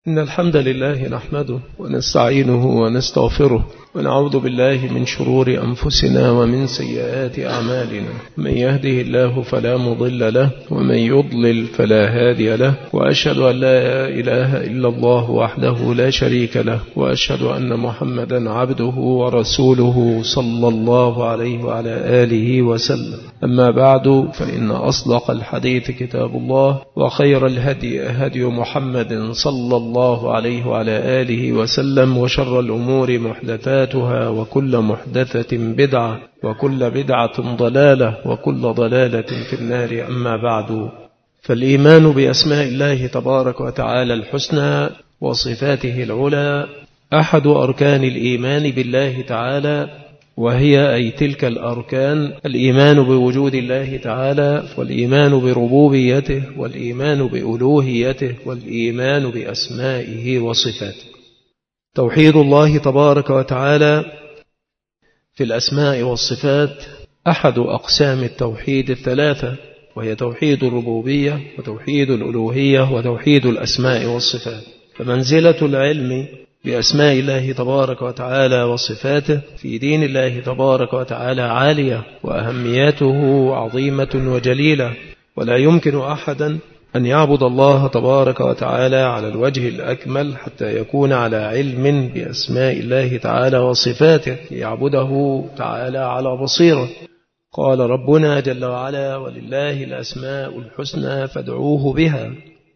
إن الحمد لله نحمده ونستعينه ونستغفره ونعوذ بالله من شرور أنفسنا ومن سيئات أعمالنا. من يهده الله فلا مضل له ومن يضلل فلا هادي له، وأشهد أن لا إله إلا الله وحده لا شريك له، وأشهد أن محمدا عبده ورسوله صلى الله عليه وعلى آله وسلم. أما بعد، فإن أصدق الحديث كتاب الله، وخير الهدي هدي محمد صلى الله عليه وعلى آله وسلم، وشر الأمور محدثاتها، وكل محدثة بدعة، وكل بدعة ضلالة، وكل ضلالة في النار. أما بعد، فالإيمان بأسماء الله تبارك وتعالى الحسنى وصفاته العلى أحد أركان الإيمان بالله تعالى، وهي أي تلك الأركان: الإيمان بوجود الله تعالى، والإيمان بربوبيته، والإيمان بألوهيته، والإيمان بأسمائه وصفاته. توحيد الله تبارك وتعالى في الأسماء والصفات أحد أقسام التوحيد الثلاثة، وهي توحيد الربوبية، وتوحيد الألوهية، وتوحيد الأسماء والصفات. فمنزلة العلم بأسماء الله تبارك وتعالى وصفاته في دين الله تبارك وتعالى عالية، وأهميته عظيمة وجليلة، ولا يمكن أحدا أن يعبد الله تبارك وتعالى على الوجه الأكمل حتى يكون على علم بأسماء الله تعالى وصفاته، يعبده تعالى على بصيرة. قال ربنا جل وعلا: ولله الأسماء الحسنى فادعوه بها.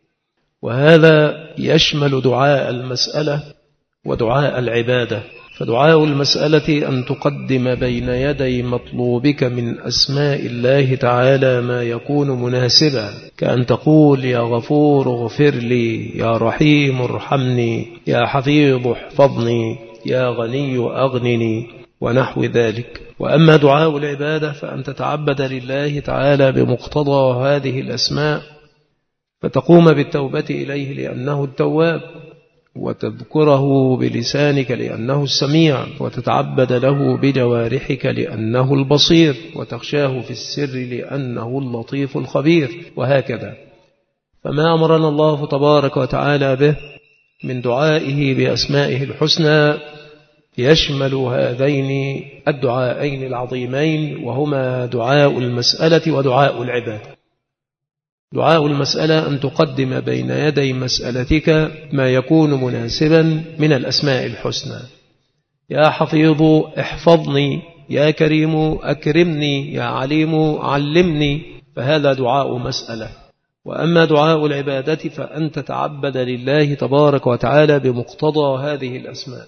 وهذا يشمل دعاء المسألة ودعاء العبادة. فدعاء المسألة أن تقدم بين يدي مطلوبك من أسماء الله تعالى ما يكون مناسبا، كأن تقول: يا غفور اغفر لي، يا رحيم ارحمني، يا حفيظ احفظني، يا غني أغنني، ونحو ذلك. وأما دعاء العبادة فأن تتعبد لله تعالى بمقتضى هذه الأسماء، فتقوم بالتوبة إليه لأنه التواب، وتذكره بلسانك لأنه السميع، وتتعبد له بجوارحك لأنه البصير، وتخشاه في السر لأنه اللطيف الخبير، وهكذا. فما أمرنا الله تبارك وتعالى به من دعائه بأسمائه الحسنى يشمل هذين الدعاءين العظيمين، وهما دعاء المسألة ودعاء العبادة. دعاء المسألة أن تقدم بين يدي مسألتك ما يكون مناسبا من الأسماء الحسنى: يا حفيظ احفظني، يا كريم أكرمني، يا عليم علمني. فهذا دعاء مسألة. وأما دعاء العبادة فأن تتعبد لله تبارك وتعالى بمقتضى هذه الأسماء،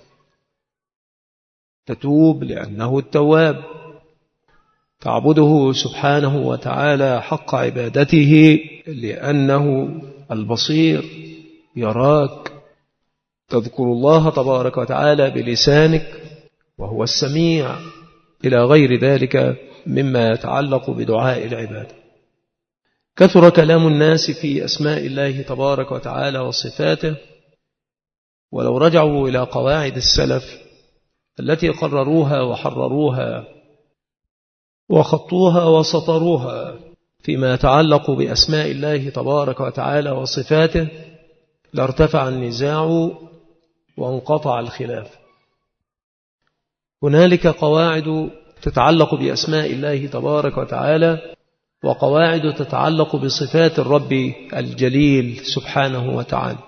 تتوب لأنه التواب، تعبده سبحانه وتعالى حق عبادته لأنه البصير يراك، تذكر الله تبارك وتعالى بلسانك وهو السميع، إلى غير ذلك مما يتعلق بدعاء العبادة. كثر كلام الناس في أسماء الله تبارك وتعالى وصفاته، ولو رجعوا إلى قواعد السلف التي قرروها وحرروها وخطوها وسطروها فيما يتعلق بأسماء الله تبارك وتعالى وصفاته، لارتفع النزاع وانقطع الخلاف. هنالك قواعد تتعلق بأسماء الله تبارك وتعالى، وقواعد تتعلق بصفات الرب الجليل سبحانه وتعالى.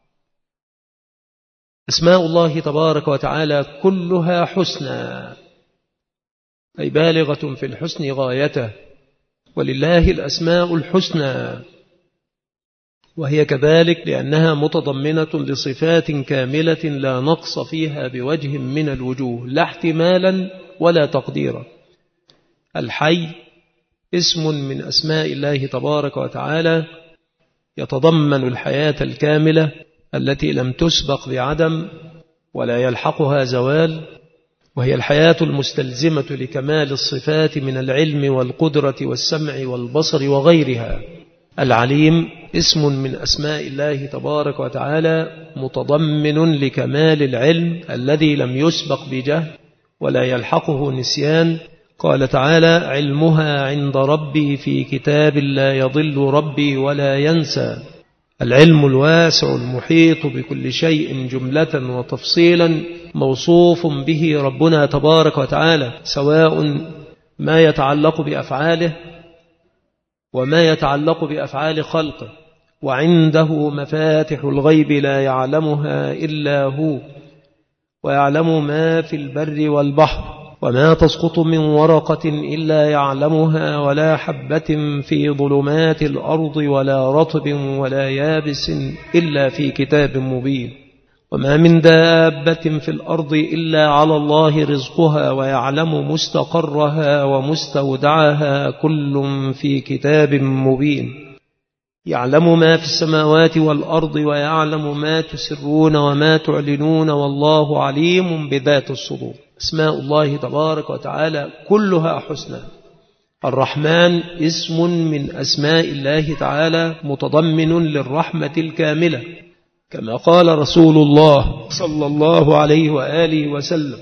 أسماء الله تبارك وتعالى كلها حسنى، أي بالغة في الحسن غايته، ولله الأسماء الحسنى، وهي كذلك لأنها متضمنة لصفات كاملة لا نقص فيها بوجه من الوجوه، لا احتمالا ولا تقديرا. الحي اسم من أسماء الله تبارك وتعالى يتضمن الحياة الكاملة التي لم تسبق بعدم ولا يلحقها زوال، وهي الحياة المستلزمة لكمال الصفات من العلم والقدرة والسمع والبصر وغيرها. العليم اسم من أسماء الله تبارك وتعالى متضمن لكمال العلم الذي لم يسبق بجهل ولا يلحقه نسيان. قال تعالى: علمها عند ربي في كتاب لا يضل ربي ولا ينسى. العلم الواسع المحيط بكل شيء جملة وتفصيلا موصوف به ربنا تبارك وتعالى، سواء ما يتعلق بأفعاله وما يتعلق بأفعال خلقه. وعنده مفاتح الغيب لا يعلمها إلا هو، ويعلم ما في البر والبحر، وما تسقط من ورقة إلا يعلمها، ولا حبة في ظلمات الأرض ولا رطب ولا يابس إلا في كتاب مبين. وما من دابة في الأرض إلا على الله رزقها، ويعلم مستقرها ومستودعها، كل في كتاب مبين. يعلم ما في السماوات والأرض، ويعلم ما تسرون وما تعلنون، والله عليم بذات الصدور. أسماء الله تبارك وتعالى كلها حسنى. الرحمن اسم من أسماء الله تعالى متضمن للرحمة الكاملة، كما قال رسول الله صلى الله عليه وآله وسلم: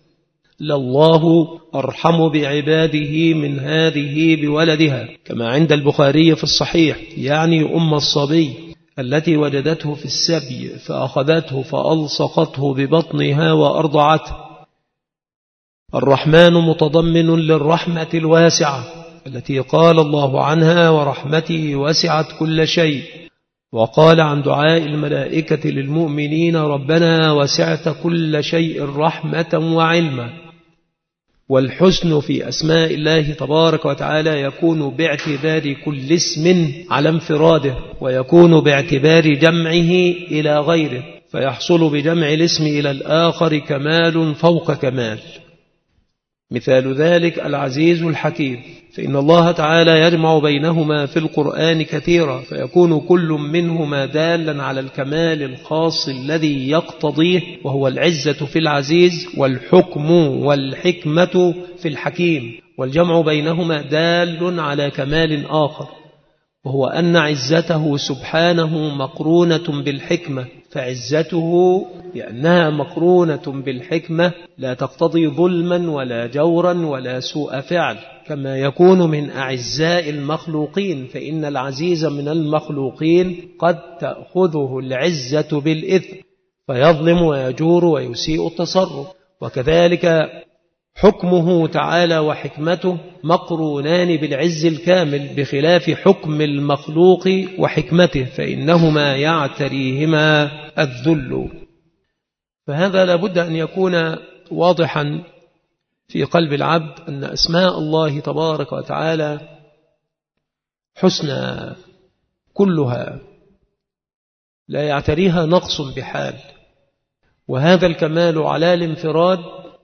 لله أرحم بعباده من هذه بولدها، كما عند البخاري في الصحيح، يعني أم الصبي التي وجدته في السبي فأخذته فألصقته ببطنها وأرضعته. الرحمن متضمن للرحمة الواسعة التي قال الله عنها: ورحمتي وسعت كل شيء. وقال عن دعاء الملائكة للمؤمنين: ربنا وسعت كل شيء رحمة وعلما. والحسن في أسماء الله تبارك وتعالى يكون باعتبار كل اسم على انفراده، ويكون باعتبار جمعه إلى غيره، فيحصل بجمع الاسم إلى الآخر كمال فوق كمال. مثال ذلك العزيز الحكيم، فإن الله تعالى يجمع بينهما في القرآن كثيرا، فيكون كل منهما دالا على الكمال الخاص الذي يقتضيه، وهو العزة في العزيز، والحكم والحكمة في الحكيم. والجمع بينهما دال على كمال آخر، وهو أن عزته سبحانه مقرونة بالحكمة، فعزته لأنها مقرونة بالحكمة لا تقتضي ظلما ولا جورا ولا سوء فعل، كما يكون من أعزاء المخلوقين، فإن العزيز من المخلوقين قد تأخذه العزة بالإثم فيظلم ويجور ويسيء التصرف. وكذلك حكمه تعالى وحكمته مقرونان بالعز الكامل، بخلاف حكم المخلوق وحكمته، فإنهما يعتريهما الذل. فهذا لابد أن يكون واضحا في قلب العبد أن أسماء الله تبارك وتعالى حسنى كلها، لا يعتريها نقص بحال. وهذا الكمال على الانفراد،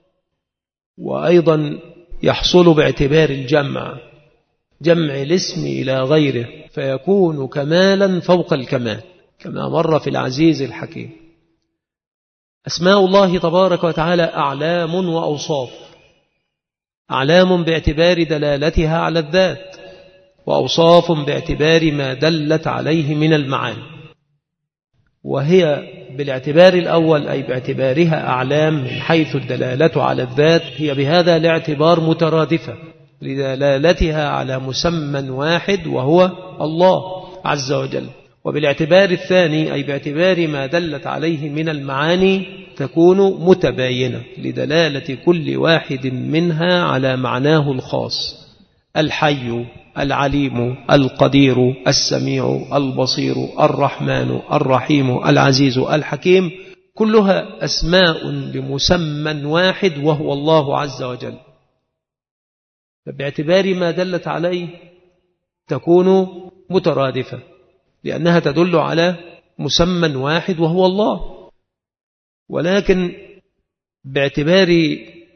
وأيضا يحصل باعتبار الجمع، جمع الاسم إلى غيره، فيكون كمالا فوق الكمال، كما مر في العزيز الحكيم. أسماء الله تبارك وتعالى أعلام وأوصاف. أعلام باعتبار دلالتها على الذات، وأوصاف باعتبار ما دلت عليه من المعاني. وهي بالاعتبار الأول، أي باعتبارها أعلام من حيث الدلالة على الذات، هي بهذا الاعتبار مترادفة لدلالتها على مسمى واحد وهو الله عز وجل. وبالاعتبار الثاني، أي باعتبار ما دلت عليه من المعاني، تكون متباينة لدلالة كل واحد منها على معناه الخاص: الحي، العليم، القدير، السميع، البصير، الرحمن، الرحيم، العزيز، الحكيم، كلها أسماء لمسمى واحد وهو الله عز وجل. فباعتبار ما دلت عليه تكون مترادفة، لأنها تدل على مسمى واحد وهو الله. ولكن باعتبار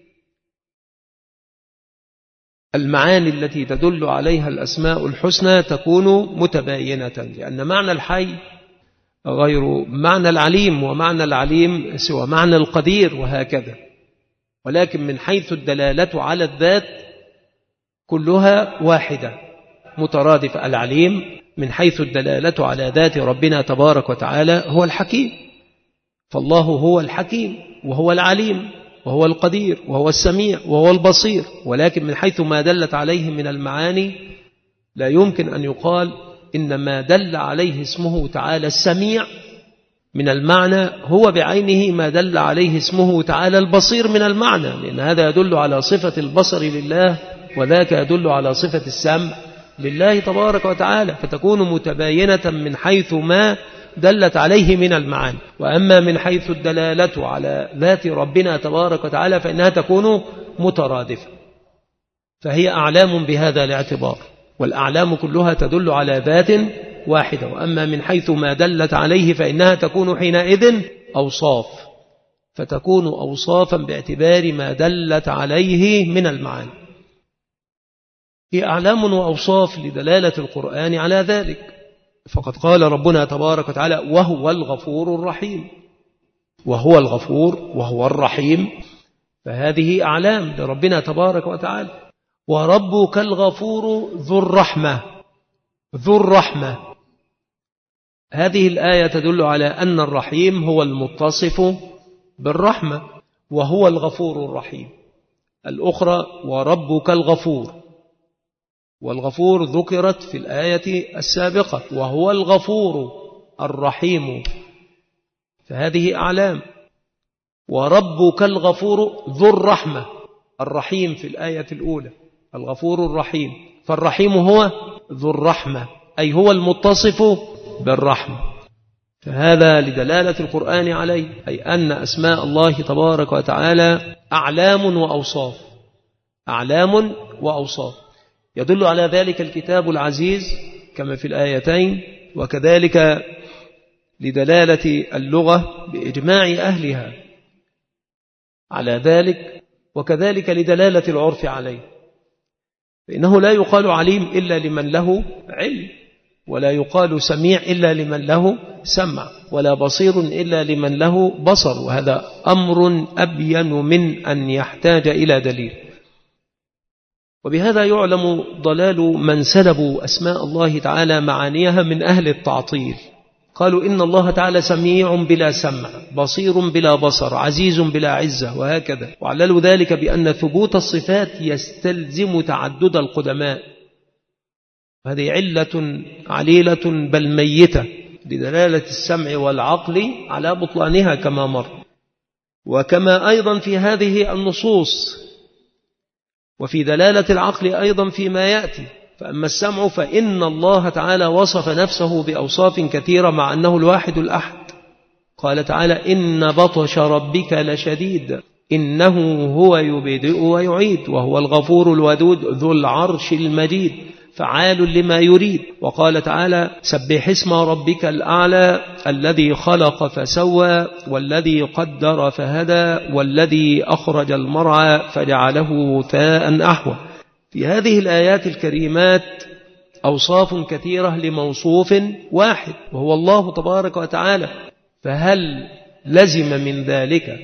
المعاني التي تدل عليها الأسماء الحسنى تكون متباينة، لأن معنى الحي غير معنى العليم، ومعنى العليم سوى معنى القدير، وهكذا. ولكن من حيث الدلالة على الذات كلها واحدة مترادفة. العليم من حيث الدلالة على ذات ربنا تبارك وتعالى هو الحكيم، فالله هو الحكيم وهو العليم وهو القدير وهو السميع وهو البصير. ولكن من حيث ما دلت عليه من المعاني لا يمكن أن يقال إنما دل عليه اسمه تعالى السميع من المعنى هو بعينه ما دل عليه اسمه تعالى البصير من المعنى، لأن هذا يدل على صفة البصر لله وذاك يدل على صفة السمع لله تبارك وتعالى، فتكون متباينة من حيث ما دلت عليه من المعاني. وأما من حيث الدلالة على ذات ربنا تبارك وتعالى فإنها تكون مترادفة، فهي أعلام بهذا الاعتبار، والأعلام كلها تدل على ذات واحدة. وأما من حيث ما دلت عليه فإنها تكون حينئذ أوصاف، فتكون أوصافا باعتبار ما دلت عليه من المعاني. هي أعلام وأوصاف لدلالة القرآن على ذلك، فقد قال ربنا تبارك وتعالى وهو الغفور الرحيم، وهو الغفور وهو الرحيم، فهذه أعلام لربنا تبارك وتعالى. وربك الغفور ذو الرحمة، ذو الرحمة، هذه الآية تدل على أن الرحيم هو المتصف بالرحمة وهو الغفور الرحيم. الأخرى وربك الغفور، والغفور ذكرت في الآية السابقة، وهو الغفور الرحيم، فهذه أعلام. وربك الغفور ذو الرحمة، الرحيم في الآية الأولى، الغفور الرحيم، فالرحيم هو ذو الرحمة أي هو المتصف بالرحمة، فهذا لدلالة القرآن عليه، أي أن أسماء الله تبارك وتعالى أعلام وأوصاف، أعلام وأوصاف، يدل على ذلك الكتاب العزيز كما في الآيتين، وكذلك لدلالة اللغة بإجماع أهلها على ذلك، وكذلك لدلالة العرف عليه، فإنه لا يقال عليم إلا لمن له علم، ولا يقال سميع إلا لمن له سمع، ولا بصير إلا لمن له بصر، وهذا أمر أبين من أن يحتاج إلى دليل. وبهذا يعلم ضلال من سلبوا أسماء الله تعالى معانيها من أهل التعطيل، قالوا إن الله تعالى سميع بلا سمع، بصير بلا بصر، عزيز بلا عزة، وهكذا، وعللوا ذلك بأن ثبوت الصفات يستلزم تعدد القدماء، هذه علة عليلة بل ميتة لدلالة السمع والعقل على بطلانها كما مر. وكما أيضا في هذه النصوص وفي دلالة العقل أيضا فيما يأتي، فأما السمع فإن الله تعالى وصف نفسه بأوصاف كثيرة مع أنه الواحد الأحد، قال تعالى إن بطش ربك لشديد إنه هو يبدئ ويعيد وهو الغفور الودود ذو العرش المجيد فعال لما يريد. وقال تعالى سبح اسم ربك الأعلى الذي خلق فسوى والذي قدر فهدى والذي أخرج المرعى فجعله ثاء أحوى. في هذه الآيات الكريمات أوصاف كثيرة لموصوف واحد وهو الله تبارك وتعالى، فهل لزم من ذلك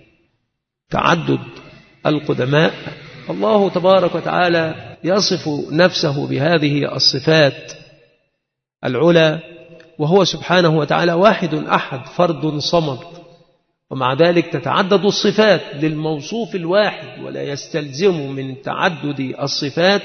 تعدد القدماء؟ الله تبارك وتعالى يصف نفسه بهذه الصفات العلى، وهو سبحانه وتعالى واحد أحد فرد صمد، ومع ذلك تتعدد الصفات للموصوف الواحد، ولا يستلزم من تعدد الصفات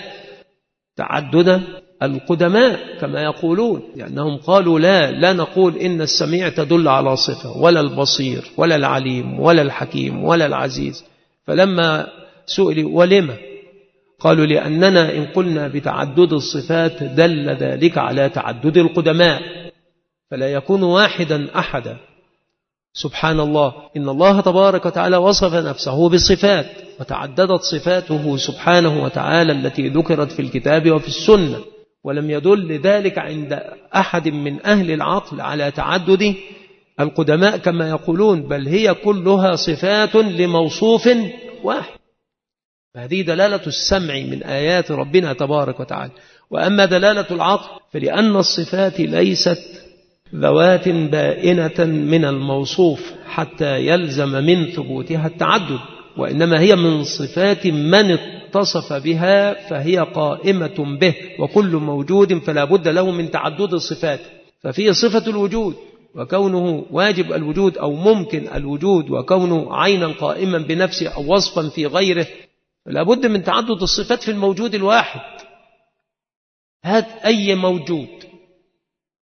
تعدد القدماء كما يقولون، لأنهم قالوا لا نقول إن السميع تدل على صفة ولا البصير ولا العليم ولا الحكيم ولا العزيز. فلما سئلوا ولما قالوا لأننا إن قلنا بتعدد الصفات دل ذلك على تعدد القدماء فلا يكون واحدا أحدا. سبحان الله، إن الله تبارك وتعالى وصف نفسه بصفات وتعددت صفاته سبحانه وتعالى التي ذكرت في الكتاب وفي السنة، ولم يدل ذلك عند أحد من أهل العقل على تعدد القدماء كما يقولون، بل هي كلها صفات لموصوف واحد. هذه دلالة السمع من آيات ربنا تبارك وتعالى. وأما دلالة العقل فلأن الصفات ليست ذوات بائنة من الموصوف حتى يلزم من ثبوتها التعدد، وإنما هي من صفات من اتصف بها فهي قائمة به، وكل موجود فلا بد له من تعدد الصفات. ففي صفة الوجود وكونه واجب الوجود أو ممكن الوجود وكونه عينا قائما بنفسه أو وصفا في غيره، فلا بد من تعدد الصفات في الموجود الواحد. هات أي موجود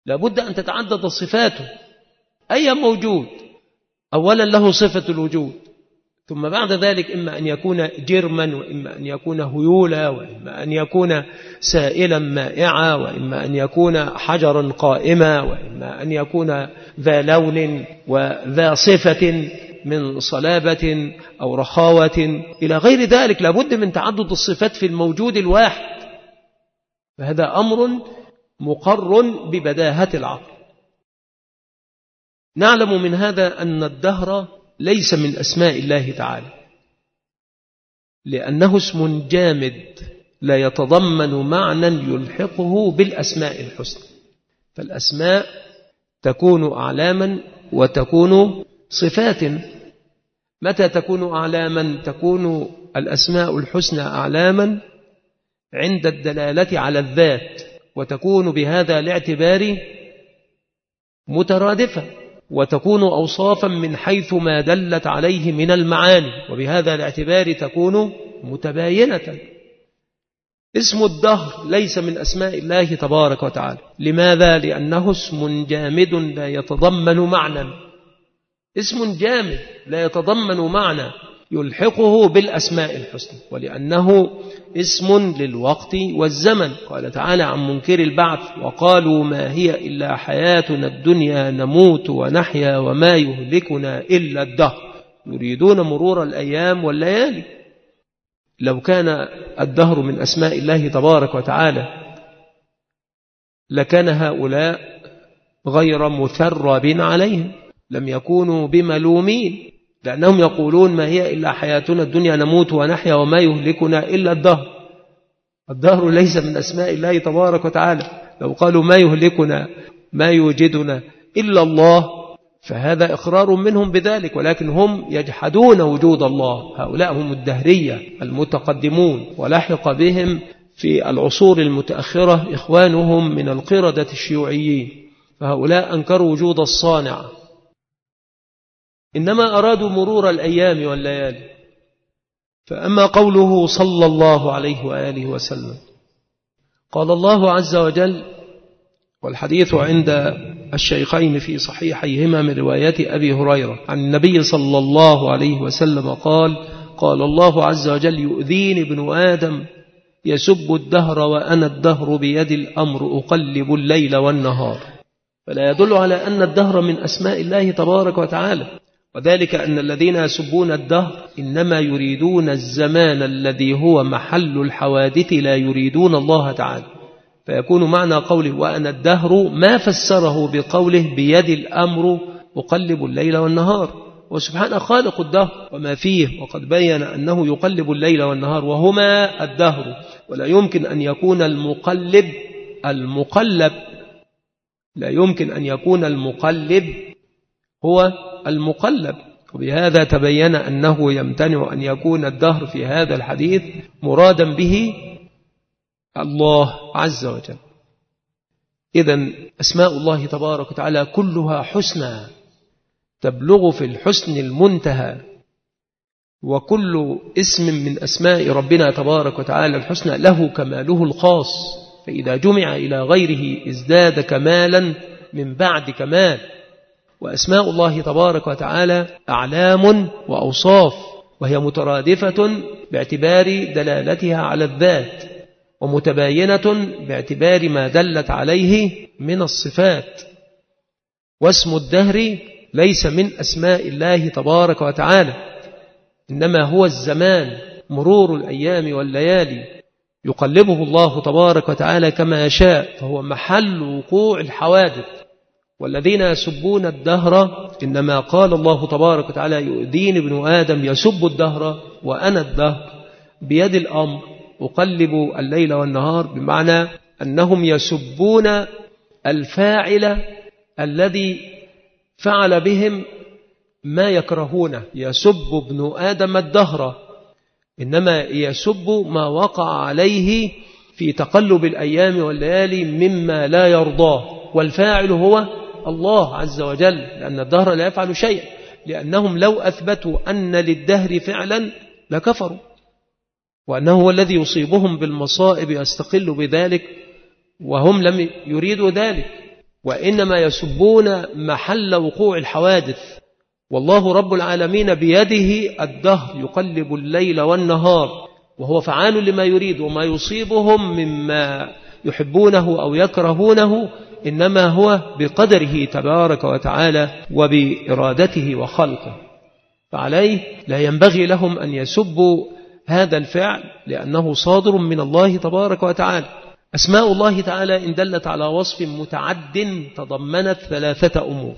لابد أن تتعدد صفاته. أي موجود أولا له صفة الوجود، ثم بعد ذلك إما أن يكون جرما، وإما أن يكون هيولا، وإما أن يكون سائلا مائعا، وإما أن يكون حجرا قائما، وإما أن يكون ذا لون وذا صفة من صلابة أو رخاوة إلى غير ذلك. لابد من تعدد الصفات في الموجود الواحد، فهذا أمر مقر ببداهة العقل. نعلم من هذا أن الدهر ليس من أسماء الله تعالى، لأنه اسم جامد لا يتضمن معنى يلحقه بالأسماء الحسنى. فالأسماء تكون أعلاما وتكون صفات. متى تكون أعلاما؟ تكون الأسماء الحسنى أعلاما عند الدلالة على الذات، وتكون بهذا الاعتبار مترادفة، وتكون أوصافا من حيث ما دلت عليه من المعاني، وبهذا الاعتبار تكون متباينة. اسم الدهر ليس من أسماء الله تبارك وتعالى. لماذا؟ لأنه اسم جامد لا يتضمن معنى. اسم جامد لا يتضمن معنى يلحقه بالأسماء الحسنى، ولأنه اسم للوقت والزمن. قال تعالى عن منكر البعث: وقالوا ما هي إلا حياتنا الدنيا نموت ونحيا وما يهلكنا إلا الدهر يريدون مرور الأيام والليالي. لو كان الدهر من أسماء الله تبارك وتعالى لكان هؤلاء غير مثرب عليهم، لم يكونوا بملومين، لأنهم يقولون ما هي إلا حياتنا الدنيا نموت ونحيا وما يهلكنا إلا الدهر. الدهر ليس من أسماء الله تبارك وتعالى. لو قالوا ما يهلكنا ما يوجدنا إلا الله فهذا إقرار منهم بذلك، ولكن هم يجحدون وجود الله. هؤلاء هم الدهرية المتقدمون، ولحق بهم في العصور المتأخرة إخوانهم من القردة الشيوعيين، فهؤلاء أنكروا وجود الصانع، إنما أرادوا مرور الأيام والليالي. فأما قوله صلى الله عليه وآله وسلم، قال الله عز وجل، والحديث عند الشيخين في صحيحيهما من رواية أبي هريرة عن النبي صلى الله عليه وسلم قال: قال الله عز وجل: يؤذيني ابن آدم يسب الدهر وأنا الدهر بيد الأمر أقلب الليل والنهار. فلا يدل على أن الدهر من أسماء الله تبارك وتعالى، وذلك أن الذين يسبون الدهر إنما يريدون الزمان الذي هو محل الحوادث، لا يريدون الله تعالى. فيكون معنى قوله وأنا الدهر ما فسره بقوله بيد الأمر أقلب الليل والنهار، وسبحانه خالق الدهر وما فيه، وقد بين أنه يقلب الليل والنهار وهما الدهر، ولا يمكن أن يكون المقلب لا يمكن أن يكون المقلب هو المقلب. وبهذا تبين أنه يمتنع أن يكون الدهر في هذا الحديث مرادا به الله عز وجل. إذن أسماء الله تبارك وتعالى كلها حسنى تبلغ في الحسن المنتهى، وكل اسم من أسماء ربنا تبارك وتعالى الحسنى له كماله الخاص، فإذا جمع إلى غيره ازداد كمالا من بعد كمال. وأسماء الله تبارك وتعالى أعلام وأوصاف، وهي مترادفة باعتبار دلالتها على الذات، ومتباينة باعتبار ما دلت عليه من الصفات. واسم الدهر ليس من أسماء الله تبارك وتعالى، إنما هو الزمان، مرور الأيام والليالي يقلبه الله تبارك وتعالى كما يشاء، فهو محل وقوع الحوادث. والذين يسبون الدهر إنما قال الله تبارك وتعالى يؤذيني ابن آدم يسب الدهر وأنا الدهر بيد الأمر أقلب الليل والنهار، بمعنى أنهم يسبون الفاعل الذي فعل بهم ما يكرهونه. يسب ابن آدم الدهر، إنما يسب ما وقع عليه في تقلب الأيام والليالي مما لا يرضاه، والفاعل هو الله عز وجل، لأن الدهر لا يفعل شيئا، لأنهم لو أثبتوا أن للدهر فعلا لكفروا، وأنه هو الذي يصيبهم بالمصائب يستقل بذلك، وهم لم يريدوا ذلك. وإنما يسبون محل وقوع الحوادث. والله رب العالمين بيده الدهر يقلب الليل والنهار، وهو فعال لما يريد، وما يصيبهم مما يحبونه أو يكرهونه إنما هو بقدره تبارك وتعالى وبإرادته وخلقه. فعليه لا ينبغي لهم أن يسبوا هذا الفعل لأنه صادر من الله تبارك وتعالى. أسماء الله تعالى إن دلت على وصف متعد تضمنت 3 أمور: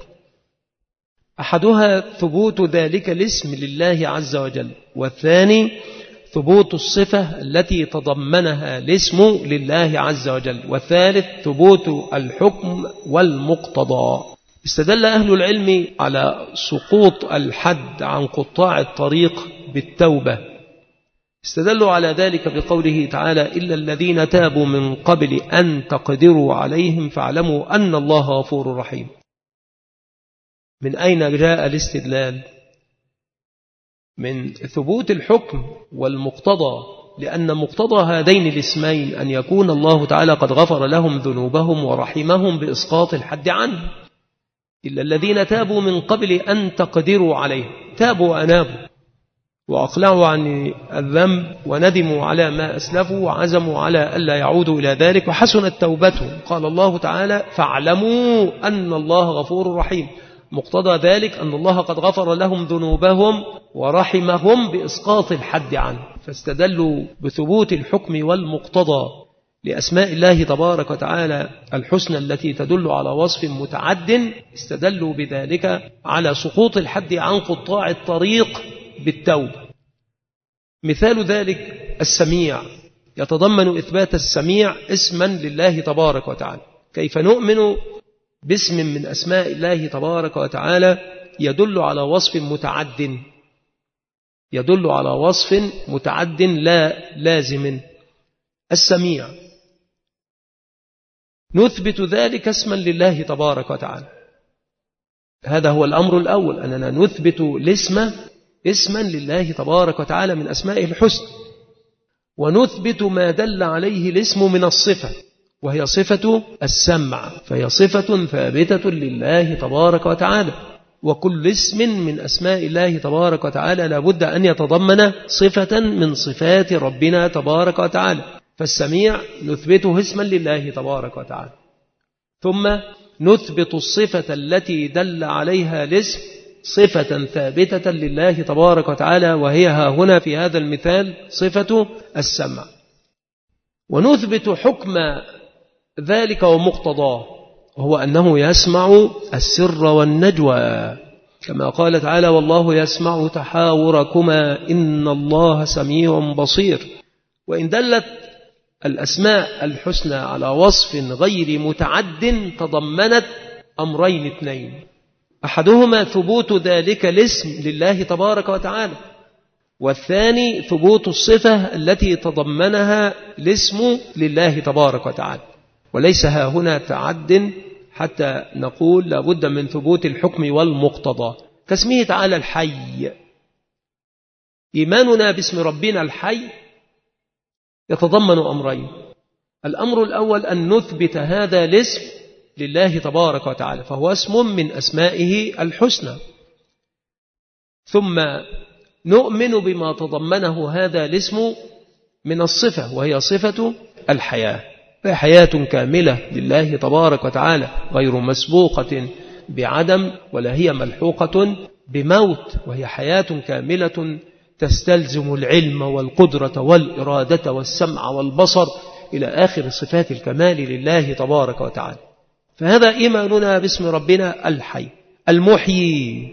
أحدها ثبوت ذلك الاسم لله عز وجل، والثاني ثبوت الصفة التي تضمنها الاسم لله عز وجل، والثالث ثبوت الحكم والمقتضى. استدل أهل العلم على سقوط الحد عن قطاع الطريق بالتوبة. استدلوا على ذلك بقوله تعالى: إلا الذين تابوا من قبل أن تقدروا عليهم فاعلموا أن الله غفور رحيم. من أين جاء الاستدلال؟ من ثبوت الحكم والمقتضى، لأن مقتضى هذين الاسمين أن يكون الله تعالى قد غفر لهم ذنوبهم ورحمهم بإسقاط الحد عنه. إلا الذين تابوا من قبل أن تقدروا عليهم، تابوا وأنابوا وأقلعوا عن الذنب وندموا على ما أسلفوا وعزموا على ألا يعودوا إلى ذلك وحسنت توبتهم. قال الله تعالى: فاعلموا أن الله غفور رحيم. مقتضى ذلك أن الله قد غفر لهم ذنوبهم ورحمهم بإسقاط الحد عنه. فاستدلوا بثبوت الحكم والمقتضى لأسماء الله تبارك وتعالى الحسنى التي تدل على وصف متعد، استدلوا بذلك على سقوط الحد عن قطاع الطريق بالتوبة. مثال ذلك السميع، يتضمن إثبات السميع اسما لله تبارك وتعالى. كيف نؤمن باسم من أسماء الله تبارك وتعالى يدل على وصف متعد، يدل على وصف متعد لا لازم؟ السميع نثبت ذلك اسما لله تبارك وتعالى. هذا هو الأمر الأول، أننا نثبت الاسم اسما لله تبارك وتعالى من أسمائه الحسنى، ونثبت ما دل عليه الاسم من الصفة، وهي صفة السمع، فهي صفة ثابتة لله تبارك وتعالى. وكل اسم من أسماء الله تبارك وتعالى لابد أن يتضمن صفة من صفات ربنا تبارك وتعالى. فالسميع نثبته اسما لله تبارك وتعالى، ثم نثبت الصفة التي دل عليها الاسم صفة ثابتة لله تبارك وتعالى، وهي هنا في هذا المثال صفة السمع. ونثبت حكم ذلك ومقتضاه، وهو أنه يسمع السر والنجوى، كما قال تعالى: والله يسمع تحاوركما إن الله سميع بصير. وإن دلت الأسماء الحسنى على وصف غير متعد تضمنت أمرين اثنين: أحدهما ثبوت ذلك الاسم لله تبارك وتعالى، والثاني ثبوت الصفة التي تضمنها الاسم لله تبارك وتعالى. وليس ها هنا تعد حتى نقول لابد من ثبوت الحكم والمقتضى، كاسمه تعالى الحي. إيماننا باسم ربنا الحي يتضمن أمرين: الأمر الأول أن نثبت هذا الاسم لله تبارك وتعالى، فهو اسم من أسمائه الحسنى، ثم نؤمن بما تضمنه هذا الاسم من الصفة، وهي صفة الحياة، فهي حياة كاملة لله تبارك وتعالى غير مسبوقة بعدم، ولا هي ملحوقة بموت، وهي حياة كاملة تستلزم العلم والقدرة والإرادة والسمع والبصر إلى آخر صفات الكمال لله تبارك وتعالى. فهذا إيماننا باسم ربنا الحي. المحيي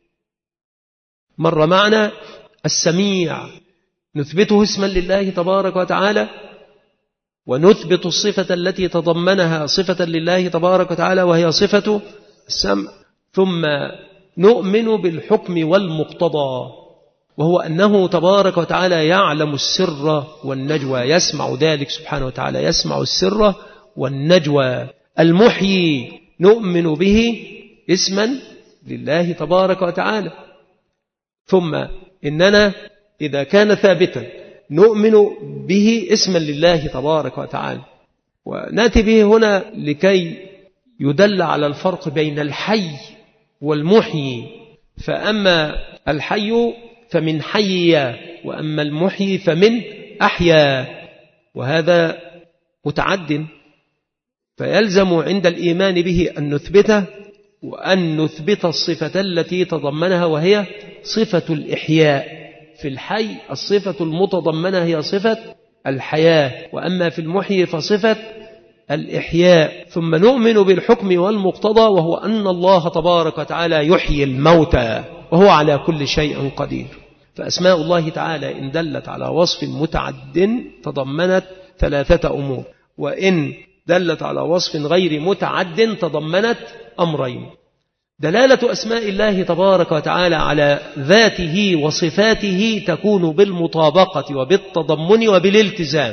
مر معنا السميع، نثبته اسما لله تبارك وتعالى، ونثبت الصفة التي تضمنها صفة لله تبارك وتعالى، وهي صفة السمع، ثم نؤمن بالحكم والمقتضى، وهو أنه تبارك وتعالى يعلم السر والنجوى، يسمع ذلك سبحانه وتعالى، يسمع السر والنجوى. المحيي نؤمن به اسما لله تبارك وتعالى، ثم إننا إذا كان ثابتا نؤمن به اسما لله تبارك وتعالى، ونأتي به هنا لكي يدل على الفرق بين الحي والمحيي، فأما الحي فمن حي، وأما المحيي فمن أحيا، وهذا متعد، فيلزم عند الإيمان به أن نثبته، وأن نثبت الصفة التي تضمنها وهي صفة الإحياء. في الحي الصفة المتضمنة هي صفة الحياة، وأما في المحيي فصفة الإحياء. ثم نؤمن بالحكم والمقتضى، وهو أن الله تبارك وتعالى يحيي الموتى وهو على كل شيء قدير. فأسماء الله تعالى إن دلت على وصف متعد تضمنت ثلاثة أمور، وإن دلت على وصف غير متعد تضمنت أمرين. دلالة أسماء الله تبارك وتعالى على ذاته وصفاته تكون بالمطابقة وبالتضمن وبالالتزام.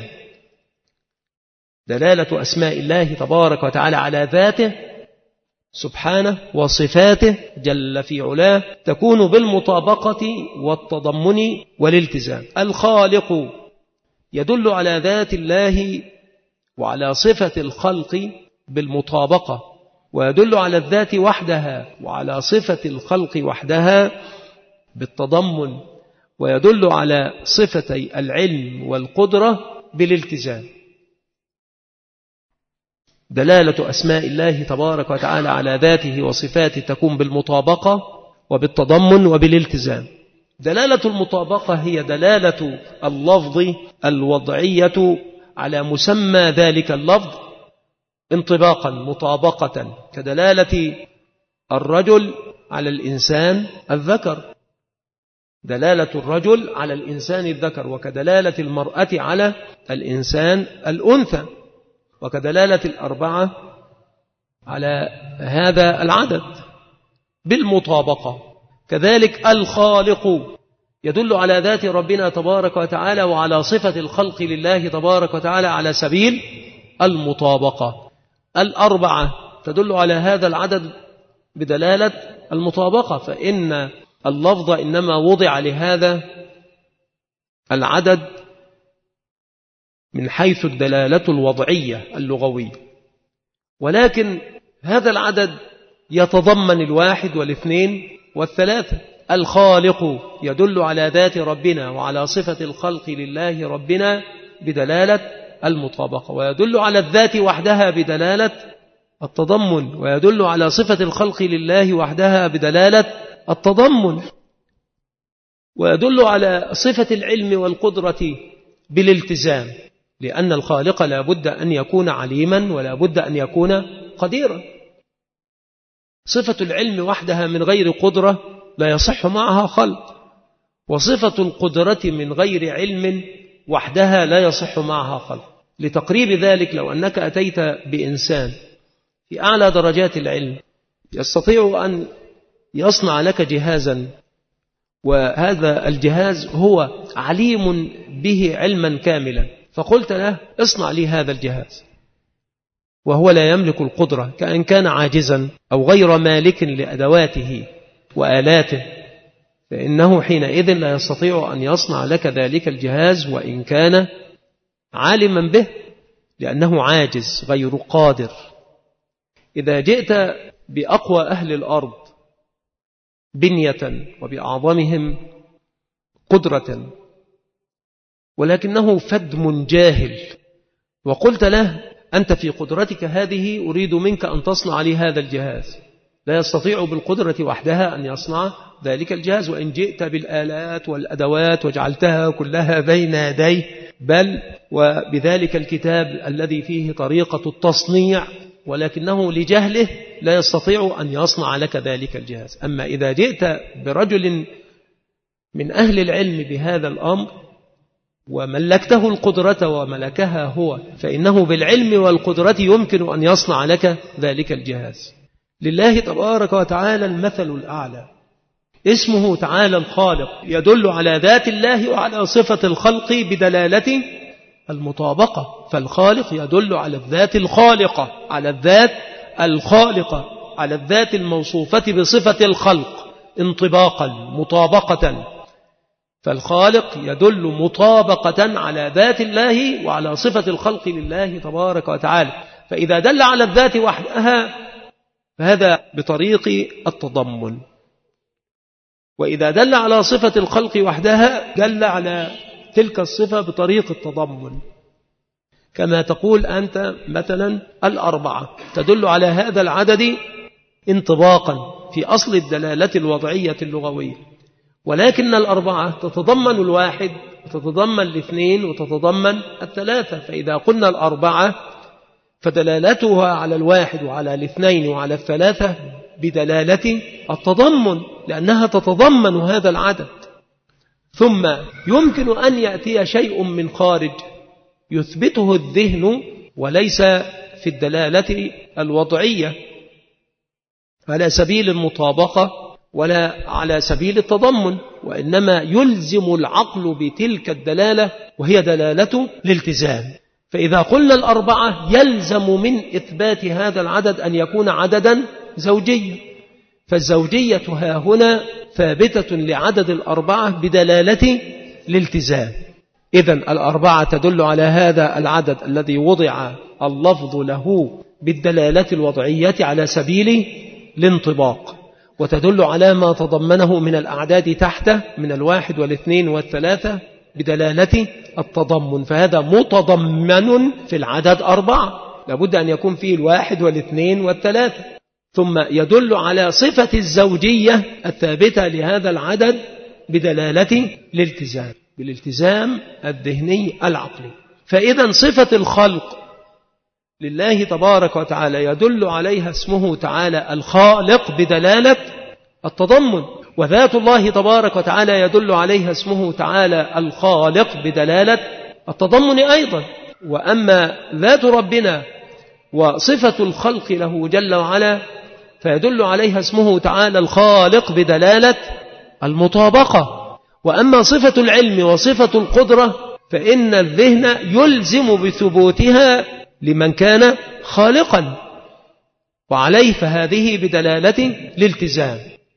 دلالة أسماء الله تبارك وتعالى على ذاته سبحانه وصفاته جل في علاه تكون بالمطابقة والتضمن والالتزام. الخالق يدل على ذات الله وعلى صفة الخلق بالمطابقة، ويدل على الذات وحدها وعلى صفة الخلق وحدها بالتضمن، ويدل على صفتي العلم والقدرة بالالتزام. دلالة أسماء الله تبارك وتعالى على ذاته وصفاته تكون بالمطابقة وبالتضمن وبالالتزام. دلالة المطابقة هي دلالة اللفظ الوضعية على مسمى ذلك اللفظ انطباقا مطابقة، كدلالة الرجل على الإنسان الذكر، دلالة الرجل على الإنسان الذكر، وكدلالة المرأة على الإنسان الأنثى، وكدلالة الأربعة على هذا العدد بالمطابقة. كذلك الخالق يدل على ذات ربنا تبارك وتعالى وعلى صفة الخلق لله تبارك وتعالى على سبيل المطابقة. الأربعة تدل على هذا العدد بدلالة المطابقة، فإن اللفظ إنما وضع لهذا العدد من حيث الدلالة الوضعية اللغوية، ولكن هذا العدد يتضمن الواحد والاثنين والثلاثة. الخالق يدل على ذات ربنا وعلى صفة الخلق لله ربنا بدلالة المطابقة، ويدل على الذات وحدها بدلالة التضمن، ويدل على صفة الخلق لله وحدها بدلالة التضمن، ويدل على صفة العلم والقدرة بالالتزام، لأن الخالق لا بد أن يكون عليما ولا بد أن يكون قديرا. صفة العلم وحدها من غير قدرة لا يصح معها خلق، وصفة القدرة من غير علم وحدها لا يصح معها خلق. لتقريب ذلك لو أنك أتيت بإنسان في أعلى درجات العلم يستطيع أن يصنع لك جهازا، وهذا الجهاز هو عليم به علما كاملا، فقلت له اصنع لي هذا الجهاز، وهو لا يملك القدرة، كأن كان عاجزا أو غير مالك لأدواته وآلاته، فإنه حينئذ لا يستطيع أن يصنع لك ذلك الجهاز وإن كان عالما به، لأنه عاجز غير قادر. إذا جئت بأقوى أهل الأرض بنية وبأعظمهم قدرة ولكنه فدم جاهل، وقلت له أنت في قدرتك هذه أريد منك أن تصنع لي هذا الجهاز، لا يستطيع بالقدرة وحدها أن يصنع ذلك الجهاز، وإن جئت بالآلات والأدوات وجعلتها كلها بين يديه، بل وبذلك الكتاب الذي فيه طريقة التصنيع، ولكنه لجهله لا يستطيع أن يصنع لك ذلك الجهاز. أما إذا جئت برجل من أهل العلم بهذا الأمر وملكته القدرة وملكها هو، فإنه بالعلم والقدرة يمكن أن يصنع لك ذلك الجهاز. لله تبارك وتعالى المثل الأعلى، اسمه تعالى الخالق، يدل على ذات الله وعلى صفة الخلق بدلالة المطابقة. فالخالق يدل على الذات الخالقة، على الذات الخالقة، على الذات الموصوفة بصفة الخلق انطباقا مطابقة. فالخالق يدل مطابقة على ذات الله وعلى صفة الخلق لله تبارك وتعالى. فإذا دل على الذات وحدها فهذا بطريق التضمن. وإذا دل على صفة الخلق وحدها دل على تلك الصفة بطريق التضمن، كما تقول أنت مثلا 4 تدل على هذا العدد انطباقا في أصل الدلالة الوضعية اللغوية، ولكن 4 تتضمن 1 وتتضمن 2 وتتضمن 3. فإذا قلنا 4 فدلالتها على 1 وعلى 2 وعلى 3 بدلالة التضمن، لأنها تتضمن هذا العدد. ثم يمكن أن يأتي شيء من خارج يثبته الذهن وليس في الدلالة الوضعية على سبيل المطابقة ولا على سبيل التضمن، وإنما يلزم العقل بتلك الدلالة وهي دلالة الالتزام. فإذا قلنا 4 يلزم من إثبات هذا العدد أن يكون عددا زوجيا، فالزوجية ها هنا ثابتة لعدد 4 بدلالة الالتزام. إذن 4 تدل على هذا العدد الذي وضع اللفظ له بالدلالة الوضعية على سبيل الانطباق، وتدل على ما تضمنه من الأعداد تحته من 1 و2 و3 بدلالة التضمن، فهذا متضمن في العدد 4، لابد أن يكون فيه 1 و2 و3. ثم يدل على صفة الزوجية الثابتة لهذا العدد بدلالة الالتزام، بالالتزام الذهني العقلي. فإذا صفة الخلق لله تبارك وتعالى يدل عليها اسمه تعالى الخالق بدلالة التضمن، وذات الله تبارك وتعالى يدل عليها اسمه تعالى الخالق بدلالة التضمن أيضا. وأما ذات ربنا وصفة الخلق له جل وعلا فيدل عليها اسمه تعالى الخالق بدلالة المطابقة. وأما صفة العلم وصفة القدرة فإن الذهن يلزم بثبوتها لمن كان خالقا وعليه، فهذه بدلالة الالتزام،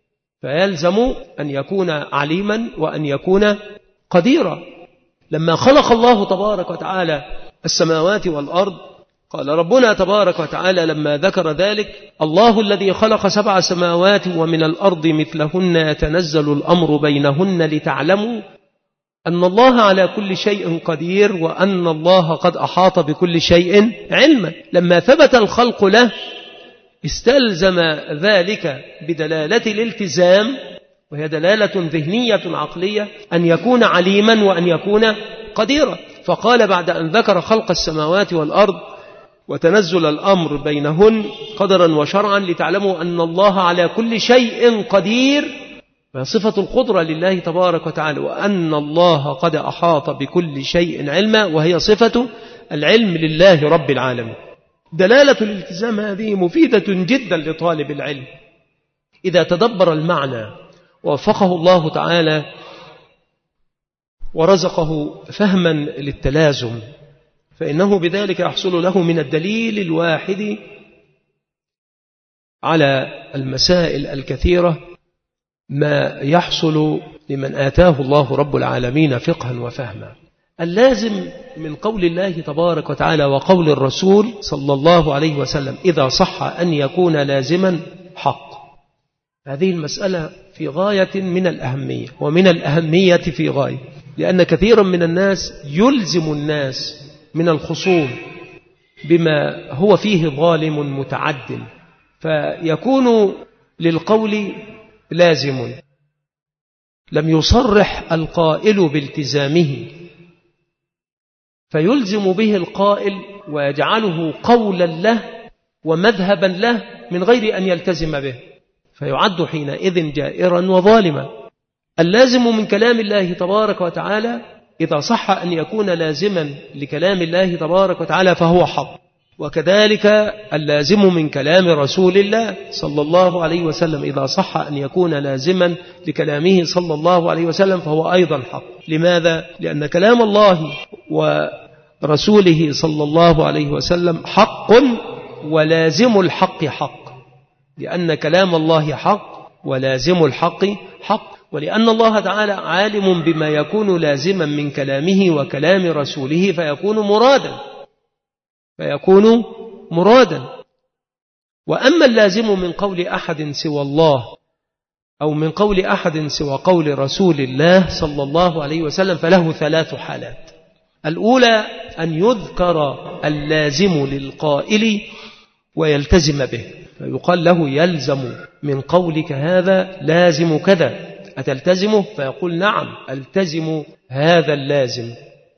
فيلزم أن يكون عليما وأن يكون قديرا. لما خلق الله تبارك وتعالى السماوات والأرض قال ربنا تبارك وتعالى لما ذكر ذلك: الله الذي خلق 7 سماوات ومن الأرض مثلهن يتنزل الأمر بينهن لتعلموا أن الله على كل شيء قدير وأن الله قد أحاط بكل شيء علما. لما ثبت الخلق له استلزم ذلك بدلالة الالتزام، وهي دلالة ذهنية عقلية، أن يكون عليما وأن يكون قديرا. فقال بعد أن ذكر خلق السماوات والأرض وتنزل الأمر بينهن قدرا وشرعا لتعلموا أن الله على كل شيء قدير، فصفة القدرة لله تبارك وتعالى، وأن الله قد أحاط بكل شيء علما، وهي صفة العلم لله رب العالمين. دلالة الالتزام هذه مفيدة جدا لطالب العلم إذا تدبر المعنى ووفقه الله تعالى ورزقه فهما للتلازم، فإنه بذلك يحصل له من الدليل الواحد على المسائل الكثيرة ما يحصل لمن آتاه الله رب العالمين فقها وفهما. اللازم من قول الله تبارك وتعالى وقول الرسول صلى الله عليه وسلم إذا صح أن يكون لازما حق. هذه المسألة في غاية من الأهمية، ومن الأهمية في غاية، لأن كثيرا من الناس يلزم الناس من الخصوم بما هو فيه ظالم متعدل، فيكون للقول لازم لم يصرح القائل بالتزامه، فيلزم به القائل ويجعله قولا له ومذهبا له من غير أن يلتزم به، فيعد حينئذ جائرا وظالما. اللازم من كلام الله تبارك وتعالى إذا صح أن يكون لازما لكلام الله تبارك وتعالى فهو حق، وكذلك اللازم من كلام رسول الله صلى الله عليه وسلم إذا صح أن يكون لازما لكلامه صلى الله عليه وسلم فهو أيضا حق. لماذا؟ لأن كلام الله ورسوله صلى الله عليه وسلم حق، ولازم الحق حق، لأن كلام الله حق ولازم الحق حق، ولأن الله تعالى عالم بما يكون لازما من كلامه وكلام رسوله فيكون مرادا. وأما اللازم من قول أحد سوى الله أو من قول أحد سوى قول رسول الله صلى الله عليه وسلم فله 3 حالات. الأولى أن يذكر اللازم للقائل ويلتزم به، فيقال له يلزم من قولك هذا لازم كذا، أتلتزمه؟ فيقول نعم ألتزم هذا اللازم.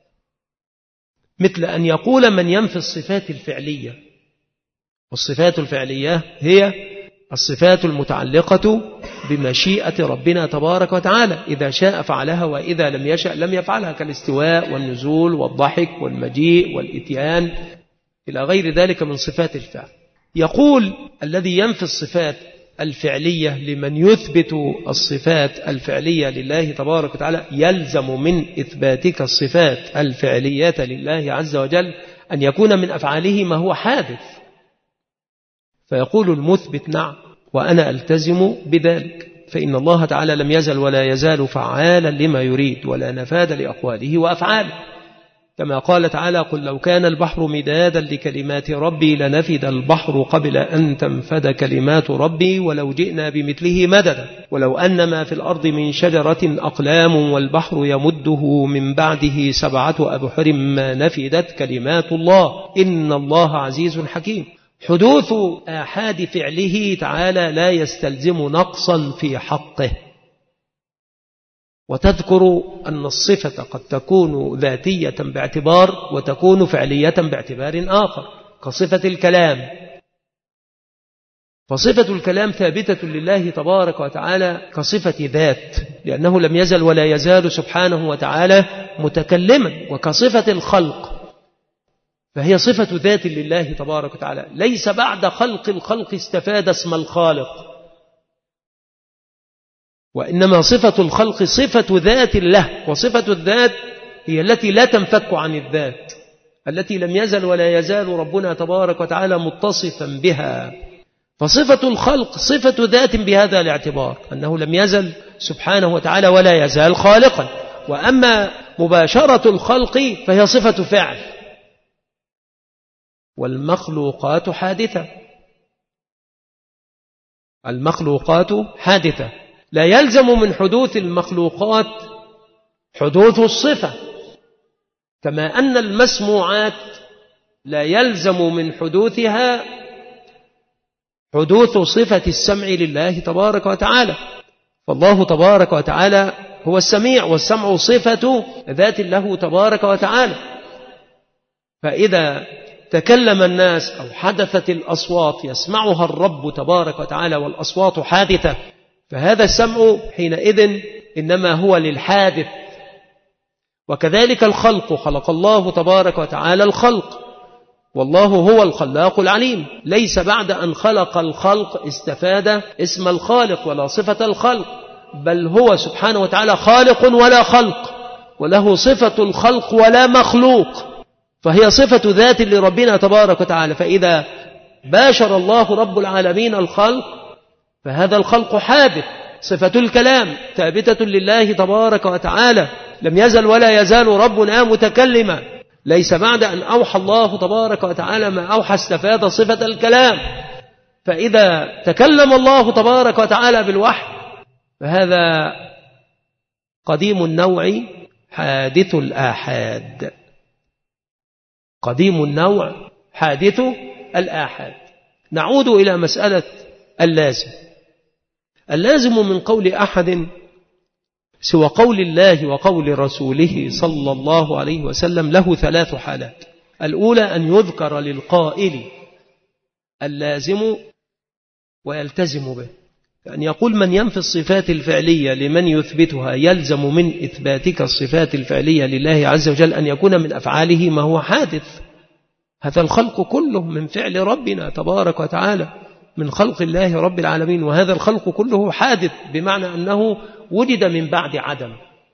مثل أن يقول من ينفي الصفات الفعلية، والصفات الفعلية هي الصفات المتعلقة بمشيئة ربنا تبارك وتعالى، إذا شاء فعلها وإذا لم يشأ لم يفعلها، كالاستواء والنزول والضحك والمجيء والإتيان إلى غير ذلك من صفات الفعل. يقول الذي ينفي الصفات الفعلية لمن يثبت الصفات الفعلية لله تبارك وتعالى يلزم من إثباتك الصفات الفعلية لله عز وجل أن يكون من أفعاله ما هو حادث. فيقول المثبت نعم وأنا ألتزم بذلك، فإن الله تعالى لم يزل ولا يزال فعالا لما يريد ولا نفاد لأقواله وأفعاله، كما قال تعالى قل لو كان البحر مدادا لكلمات ربي لنفد البحر قبل أن تنفد كلمات ربي ولو جئنا بمثله مددا ولو أن ما في الأرض من شجرة أقلام والبحر يمده من بعده 7 أبحر ما نفدت كلمات الله إن الله عزيز حكيم. حدوث آحاد فعله تعالى لا يستلزم نقصا في حقه. وتذكر أن الصفة قد تكون ذاتية باعتبار وتكون فعلية باعتبار آخر، كصفة الكلام، فصفة الكلام ثابتة لله تبارك وتعالى كصفة ذات لأنه لم يزل ولا يزال سبحانه وتعالى متكلما، وكصفة الخلق فهي صفة ذات لله تبارك وتعالى، ليس بعد خلق الخلق استفاد اسم الخالق، وإنما صفة الخلق صفة ذات له، وصفة الذات هي التي لا تنفك عن الذات التي لم يزل ولا يزال ربنا تبارك وتعالى متصفا بها. فصفة الخلق صفة ذات بهذا الاعتبار أنه لم يزل سبحانه وتعالى ولا يزال خالقا، وأما مباشرة الخلق فهي صفة فعل. والمخلوقات حادثة، المخلوقات حادثة، لا يلزم من حدوث المخلوقات حدوث الصفة، كما أن المسموعات لا يلزم من حدوثها حدوث صفة السمع لله تبارك وتعالى. فالله تبارك وتعالى هو السميع، والسمع صفة ذات له تبارك وتعالى. فإذا تكلم الناس أو حدثت الأصوات يسمعها الرب تبارك وتعالى والأصوات حادثة، فهذا السمع حينئذ إنما هو للحادث. وكذلك الخلق، خلق الله تبارك وتعالى الخلق، والله هو الخلاق العليم، ليس بعد أن خلق الخلق استفاد اسم الخالق ولا صفة الخلق، بل هو سبحانه وتعالى خالق ولا خلق، وله صفة الخلق ولا مخلوق، فهي صفة ذات لربنا تبارك وتعالى. فإذا باشر الله رب العالمين الخلق فهذا الخلق حادث. صفة الكلام ثابتة لله تبارك وتعالى، لم يزل ولا يزال ربنا متكلما، ليس بعد أن أوحى الله تبارك وتعالى ما أوحى استفاد صفة الكلام. فإذا تكلم الله تبارك وتعالى بالوحي فهذا قديم النوع حادث الآحاد، قديم النوع حادث الآحاد. نعود إلى مسألة اللازم. اللازم من قول أحد سوى قول الله وقول رسوله صلى الله عليه وسلم له 3 حالات. الأولى أن يذكر للقائل اللازم ويلتزم به، يعني يقول من ينفي الصفات الفعلية لمن يثبتها يلزم من إثباتك الصفات الفعلية لله عز وجل أن يكون من أفعاله ما هو حادث. هذا الخلق كله من فعل ربنا تبارك وتعالى، من خلق الله رب العالمين، وهذا الخلق كله حادث بمعنى أنه وجد من بعد عدم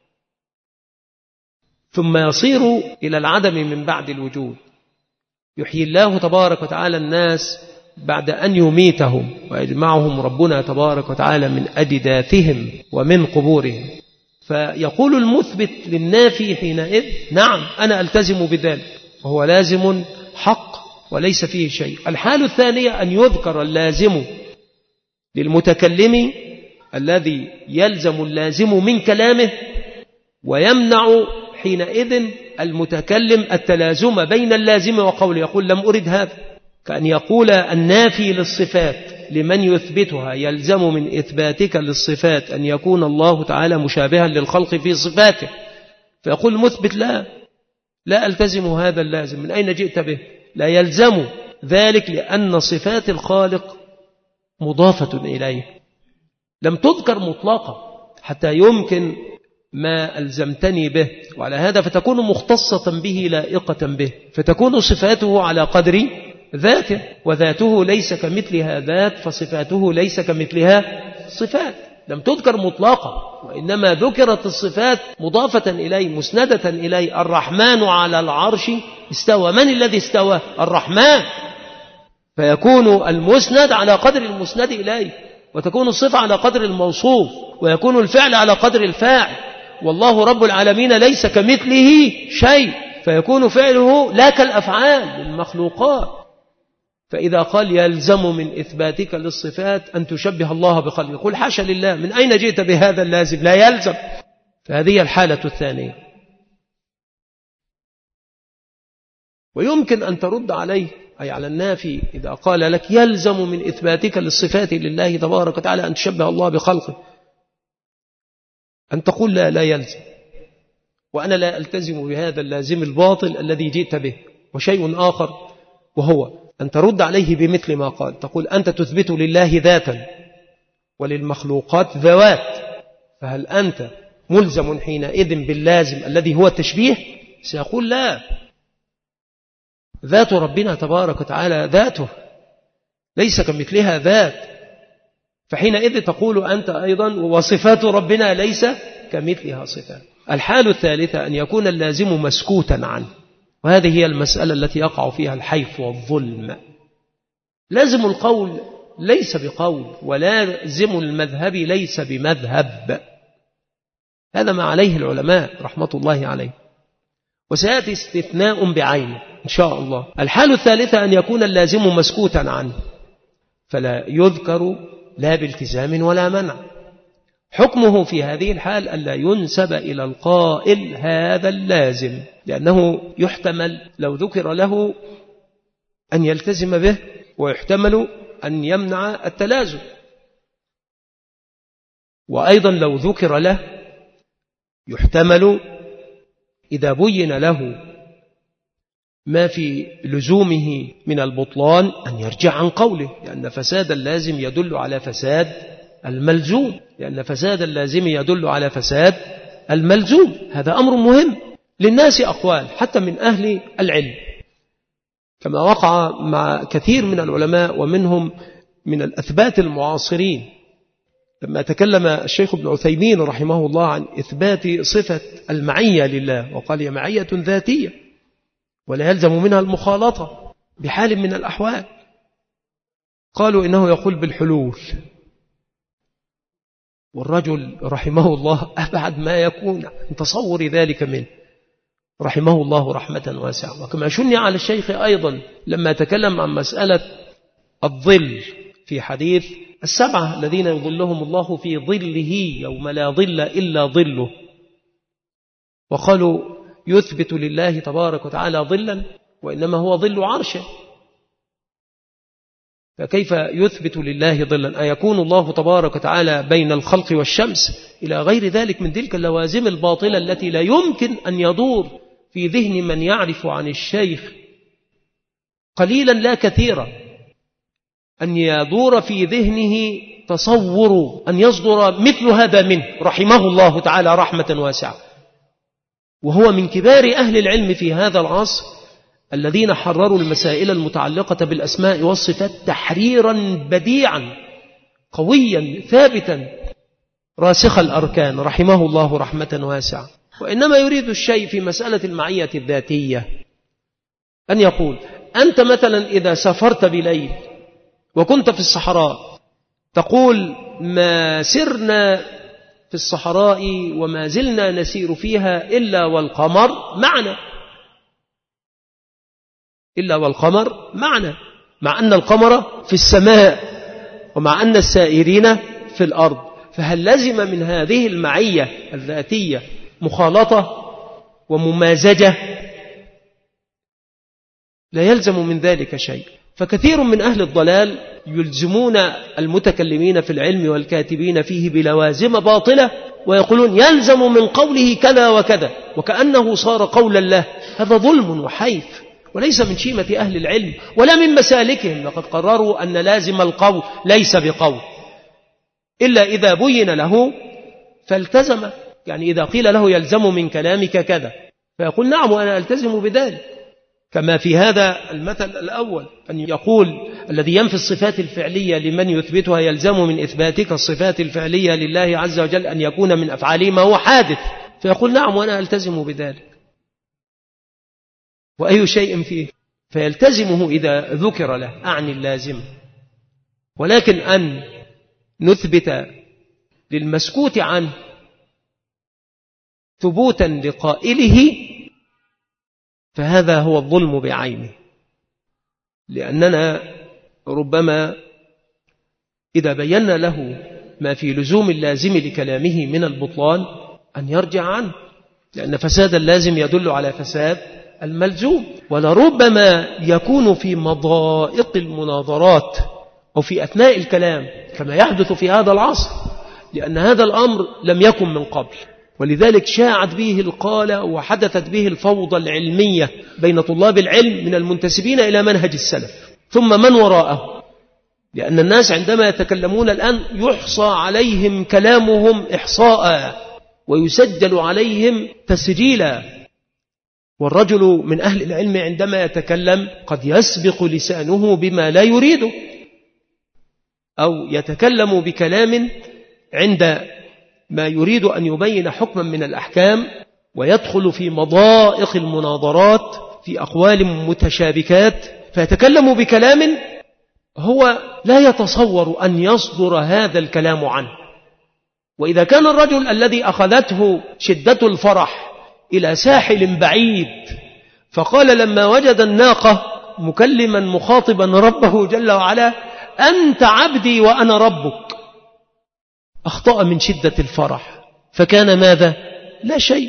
ثم يصير إلى العدم من بعد الوجود. يحيي الله تبارك وتعالى الناس بعد أن يميتهم ويجمعهم ربنا تبارك وتعالى من أجداثهم ومن قبورهم. فيقول المثبت للنافي حينئذ نعم أنا ألتزم بذلك، وهو لازم حق وليس فيه شيء. الحالة الثانية أن يذكر اللازم للمتكلم الذي يلزم اللازم من كلامه، ويمنع حينئذ المتكلم التلازم بين اللازم وقوله، يقول لم أرد هذا، كأن يقول النافي للصفات لمن يثبتها يلزم من إثباتك للصفات أن يكون الله تعالى مشابها للخلق في صفاته، فيقول المثبت لا ألتزم هذا اللازم. من أين جئت به؟ لا يلزم ذلك، لأن صفات الخالق مضافة إليه لم تذكر مطلقة حتى يمكن ما ألزمتني به، وعلى هذا فتكون مختصة به لائقة به، فتكون صفاته على قدر ذاته، وذاته ليس كمثلها ذات، فصفاته ليس كمثلها صفات. لم تذكر مطلقة، وإنما ذكرت الصفات مضافة إليه مسندة إليه. الرحمن على العرش استوى. من الذي استوى؟ الرحمن، فيكون المسند على قدر المسند إليه، وتكون الصفة على قدر الموصوف، ويكون الفعل على قدر الفاعل. والله رب العالمين ليس كمثله شيء، فيكون فعله لا كالأفعال للمخلوقات. فإذا قال يلزم من إثباتك للصفات أن تشبه الله بخلقه، قل حاشا لله، من أين جئت بهذا اللازم؟ لا يلزم. فهذه الحالة الثانية. ويمكن أن ترد عليه، أي على النافي، إذا قال لك يلزم من إثباتك للصفات لله تبارك وتعالى أن تشبه الله بخلقه، أن تقول لا يلزم، وأنا لا ألتزم بهذا اللازم الباطل الذي جئت به. وشيء آخر، وهو أن ترد عليه بمثل ما قال، تقول أنت تثبت لله ذاتا وللمخلوقات ذوات، فهل أنت ملزم حينئذ باللازم الذي هو التشبيه؟ سيقول لا، ذات ربنا تبارك وتعالى ذاته ليس كمثلها ذات، فحينئذ تقول أنت أيضا وصفات ربنا ليس كمثلها صفات. الحال الثالثة أن يكون اللازم مسكوتا عنه، وهذه هي المسألة التي يقع فيها الحيف والظلم. لازم القول ليس بقول، ولازم المذهب ليس بمذهب، هذا ما عليه العلماء رحمة الله عليه، وسيأتي استثناء بعينه إن شاء الله. الحال الثالثة أن يكون اللازم مسكوتا عنه، فلا يذكر لا بالتزام ولا منع. حكمه في هذه الحال ألا ينسب إلى القائل هذا اللازم، لأنه يحتمل لو ذكر له أن يلتزم به، ويحتمل أن يمنع التلازم. وأيضا لو ذكر له يحتمل إذا بين له ما في لزومه من البطلان أن يرجع عن قوله، لأن فساد اللازم يدل على فساد الملزوم، لأن فساد اللازم يدل على فساد الملزوم. هذا أمر مهم للناس، أقوال حتى من أهل العلم، كما وقع مع كثير من العلماء ومنهم من الأثبات المعاصرين، لما تكلم الشيخ ابن عثيمين رحمه الله عن إثبات صفة المعية لله، وقال هي معية ذاتية ولا يلزم منها المخالطة بحال من الأحوال. قالوا إنه يقول بالحلول، والرجل رحمه الله أبعد ما يكون عن تصور ذلك منه رحمه الله رحمة واسعة. وكما شنع على الشيخ أيضا لما تكلم عن مسألة الظل في حديث السبعة الذين يظلهم الله في ظله يوم لا ظل إلا ظله، وقالوا يثبت لله تبارك وتعالى ظلا وإنما هو ظل عرشه، فكيف يثبت لله ظلا؟ أيكون الله تبارك وتعالى بين الخلق والشمس؟ إلى غير ذلك من تلك اللوازم الباطلة التي لا يمكن أن يدور في ذهن من يعرف عن الشيخ قليلا لا كثيرا أن يدور في ذهنه تصور أن يصدر مثل هذا منه رحمه الله تعالى رحمة واسعة. وهو من كبار أهل العلم في هذا العصر الذين حرروا المسائل المتعلقة بالأسماء والصفات تحريرا بديعا قويا ثابتا راسخ الأركان رحمه الله رحمة واسعة. وإنما يريد الشيء في مسألة المعية الذاتية أن يقول أنت مثلا إذا سافرت بليل وكنت في الصحراء تقول ما سرنا في الصحراء وما زلنا نسير فيها إلا والقمر معنا، إلا والقمر معنا، مع أن القمر في السماء ومع أن السائرين في الأرض. فهل لزم من هذه المعية الذاتية مخالطة وممازجة؟ لا يلزم من ذلك شيء. فكثير من أهل الضلال يلزمون المتكلمين في العلم والكاتبين فيه بلوازم باطلة، ويقولون يلزم من قوله كذا وكذا، وكأنه صار قول الله. هذا ظلم وحيف، وليس من شيمة أهل العلم ولا من مسالكهم. لقد قرروا أن لازم القول ليس بقول إلا إذا بين له فالتزم. يعني إذا قيل له يلزم من كلامك كذا فيقول نعم وأنا ألتزم بذلك، كما في هذا المثل الأول أن يقول الذي ينفي الصفات الفعلية لمن يثبتها يلزم من إثباتك الصفات الفعلية لله عز وجل أن يكون من أفعاله ما هو حادث، فيقول نعم وأنا ألتزم بذلك. وأي شيء فيه فيلتزمه إذا ذكر له، أعني اللازم. ولكن أن نثبت للمسكوت عنه ثبوتا لقائله فهذا هو الظلم بعينه، لأننا ربما إذا بينا له ما في لزوم اللازم لكلامه من البطلان أن يرجع عنه، لأن فساد اللازم يدل على فساد الملزوم. ولربما يكون في مضائق المناظرات أو في أثناء الكلام كما يحدث في هذا العصر، لأن هذا الأمر لم يكن من قبل، ولذلك شاعت به القالة وحدثت به الفوضى العلمية بين طلاب العلم من المنتسبين إلى منهج السلف ثم من وراءه. لأن الناس عندما يتكلمون الآن يحصى عليهم كلامهم إحصاء ويسجل عليهم تسجيلا، والرجل من أهل العلم عندما يتكلم قد يسبق لسانه بما لا يريده، أو يتكلم بكلام عند ما يريد أن يبين حكما من الأحكام ويدخل في مضائق المناظرات في أقوال متشابكات، فيتكلم بكلام هو لا يتصور أن يصدر هذا الكلام عنه. وإذا كان الرجل الذي أخذته شدة الفرح إلى ساحل بعيد فقال لما وجد الناقة مكلما مخاطبا ربه جل وعلا أنت عبدي وأنا ربك، أخطأ من شدة الفرح فكان ماذا؟ لا شيء.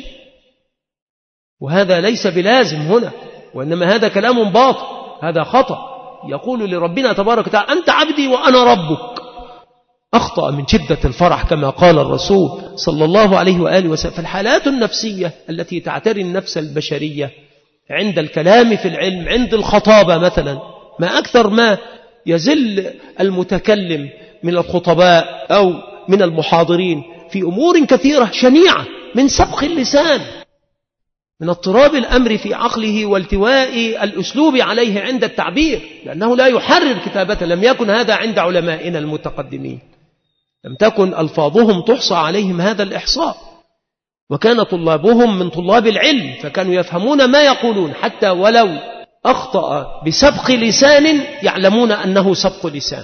وهذا ليس بلازم هنا، وإنما هذا كلام باطل، هذا خطأ. يقول لربنا تبارك وتعالى أنت عبدي وأنا ربك، أخطأ من شدة الفرح كما قال الرسول صلى الله عليه وآله وسلم. فالحالات النفسية التي تعتري النفس البشرية عند الكلام في العلم، عند الخطابة مثلا، ما أكثر ما يزل المتكلم من الخطباء أو من المحاضرين في أمور كثيرة شنيعة، من سبق اللسان، من اضطراب الأمر في عقله والتواء الأسلوب عليه عند التعبير، لأنه لا يحرر كتابته. لم يكن هذا عند علمائنا المتقدمين، لم تكن ألفاظهم تحصى عليهم هذا الإحصاء، وكان طلابهم من طلاب العلم فكانوا يفهمون ما يقولون، حتى ولو أخطأ بسبق لسان يعلمون أنه سبق لسان،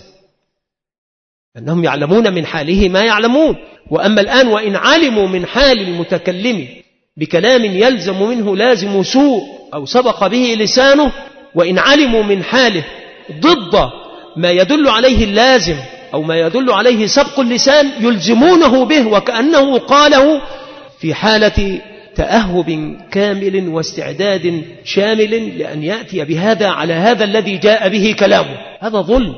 أنهم يعلمون من حاله ما يعلمون. وأما الآن وإن علموا من حال المتكلم بكلام يلزم منه لازم سوء أو سبق به لسانه، وإن علموا من حاله ضد ما يدل عليه اللازم أو ما يدل عليه سبق اللسان يلزمونه به، وكأنه قاله في حالة تأهب كامل واستعداد شامل لأن يأتي بهذا على هذا الذي جاء به كلامه. هذا ظلم،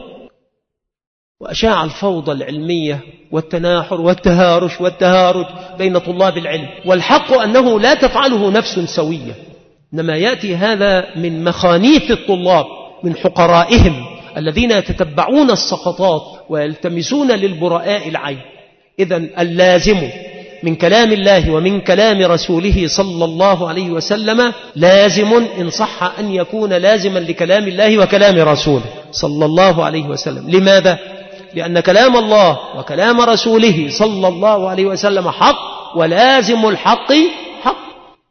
وأشاع الفوضى العلمية والتناحر والتهارش والتهارج بين طلاب العلم. والحق أنه لا تفعله نفس سوية، إنما يأتي هذا من مخانيث الطلاب، من حقرائهم الذين يتتبعون السقطات ويلتمسون للبراء العين. إذن اللازم من كلام الله ومن كلام رسوله صلى الله عليه وسلم لازم إن صح أن يكون لازما لكلام الله وكلام رسوله صلى الله عليه وسلم. لماذا؟ لأن كلام الله وكلام رسوله صلى الله عليه وسلم حق، ولازم الحق حق.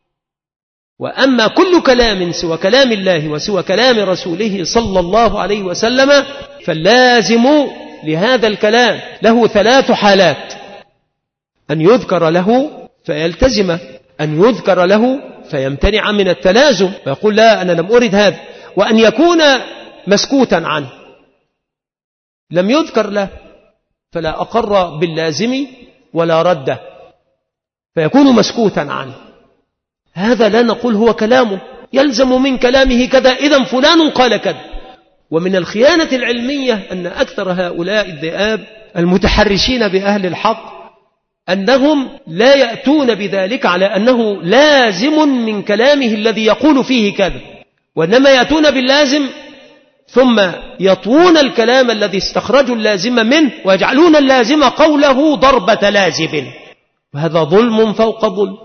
وأما كل كلام سوى كلام الله وسوى كلام رسوله صلى الله عليه وسلم فاللازم لهذا الكلام له ثلاث حالات: أن يذكر له فيلتزم، أن يذكر له فيمتنع من التلازم ويقول لا أنا لم أرد هذا، وأن يكون مسكوتا عنه لم يذكر له فلا أقر باللازم ولا رده فيكون مسكوتا عنه. هذا لا نقول هو كلامه، يلزم من كلامه كذا إذن فلان قال كذا. ومن الخيانة العلمية أن أكثر هؤلاء الذئاب المتحرشين بأهل الحق أنهم لا يأتون بذلك على أنه لازم من كلامه الذي يقول فيه كذا، وإنما يأتون باللازم ثم يطوون الكلام الذي استخرجوا اللازم منه ويجعلون اللازم قوله ضربة لازم، وهذا ظلم فوق ظلم.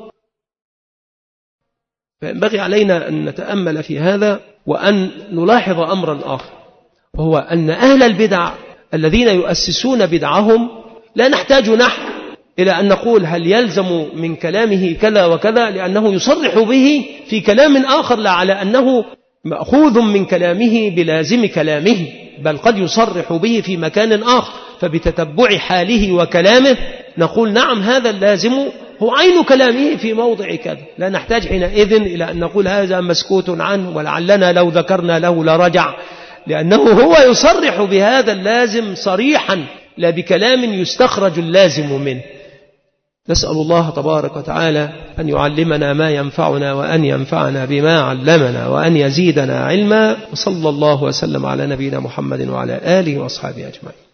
فينبغي علينا أن نتأمل في هذا وأن نلاحظ أمرا آخر، وهو أن أهل البدع الذين يؤسسون بدعهم لا نحتاج نحن إلى أن نقول هل يلزم من كلامه كذا وكذا، لأنه يصرح به في كلام آخر لا على أنه مأخوذ من كلامه بلازم كلامه، بل قد يصرح به في مكان آخر، فبتتبع حاله وكلامه نقول نعم هذا اللازم هو عين كلامه في موضع كذا. لا نحتاج حينئذ إلى أن نقول هذا مسكوت عنه ولعلنا لو ذكرنا له لرجع، لأنه هو يصرح بهذا اللازم صريحا لا بكلام يستخرج اللازم منه. نسأل الله تبارك وتعالى أن يعلمنا ما ينفعنا وأن ينفعنا بما علمنا وأن يزيدنا علما. وصلى الله وسلم على نبينا محمد وعلى آله وأصحابه أجمعين.